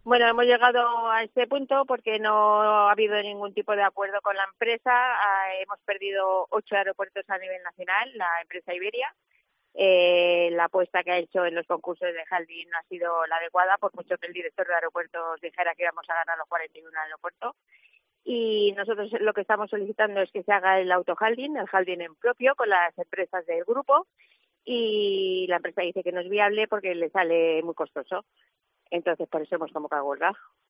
Bueno, hemos llegado a este punto porque no ha habido ningún tipo de acuerdo con la empresa. Hemos perdido 8 aeropuertos a nivel nacional, la empresa Iberia. La apuesta que ha hecho en los concursos de Haldin no ha sido la adecuada, por mucho que el director de aeropuertos dijera que íbamos a ganar los 41 aeropuertos. Y nosotros lo que estamos solicitando es que se haga el auto-Haldin, el Haldin en propio, con las empresas del grupo. Y la empresa dice que no es viable porque le sale muy costoso. Entonces, por eso hemos convocado huelga.